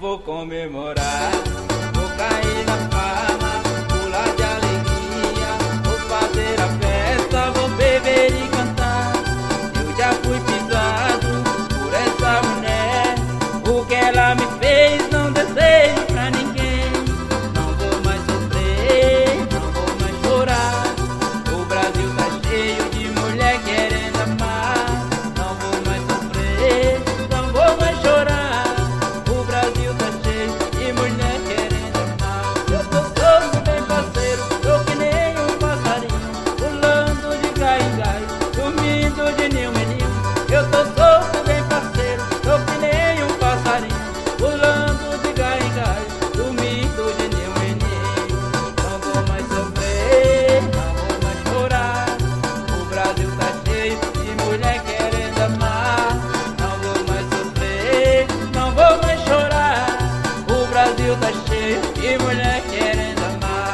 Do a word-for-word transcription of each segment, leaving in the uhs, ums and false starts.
vou comemorar. Vou cair na farra, pular de alegria, vou fazer a festa, vou beber e cantar. Eu já fui pisado por essa mulher, o que ela me fez não desejo pra ninguém. Não vou mais sofrer, não vou mais chorar. O Brasil tá cheio de mulher querendo amar. Não vou mais sofrer, não vou mais chorar. O Brasil tá cheio de mulher querendo amar. Eu tô solto bem parceiro, tô que nem um passarinho, pulando de gai em gai, dormindo de ninho em ninho. Eu tô solto bem parceiro, tô que nem um passarinho, pulando de gai em gai, dormindo de ninho em ninho. Não vou mais sofrer, não vou mais chorar. O Brasil tá cheio de mulher querendo amar. Não vou mais sofrer, não vou mais chorar. O Brasil tá cheio de mulher querendo amar.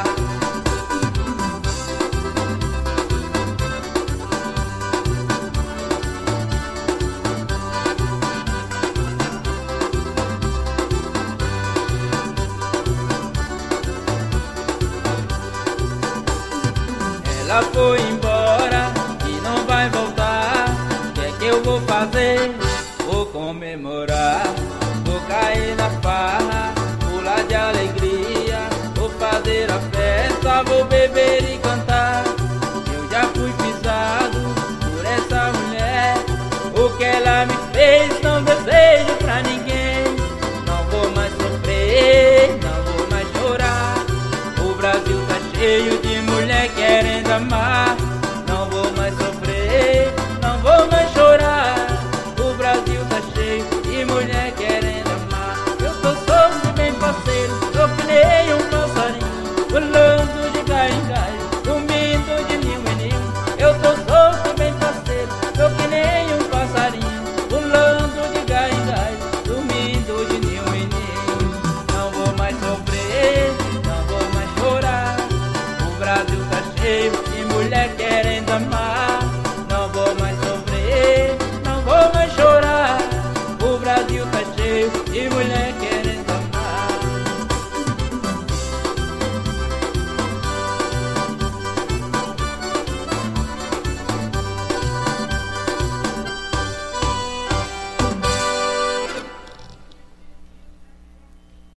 Ela foi embora e não vai voltar. O que é que eu vou fazer? Vou comemorar. Vou cair na farra, pular de alegria, vou fazer a festa, vou beber e cantar. Eu já fui pisado por essa mulher, o que ela me fez não desejo pra ninguém. Não vou mais sofrer, não vou mais chorar. O Brasil tá cheio de mulher querendo amar. Não vou mais sofrer, não vou mais chorar. O Brasil tá cheio de mulher querendo amar. Eu tô solto bem parceiro, tô que nem um passarinho, pulando de gai em gai, dormindo de ninho em ninho. Eu tô solto bem parceiro, tô que nem um passarinho, pulando de gai em gai, dormindo de ninho em ninho. Não vou mais sofrer, não vou mais chorar. O Brasil tá cheio de mulher querendo amar.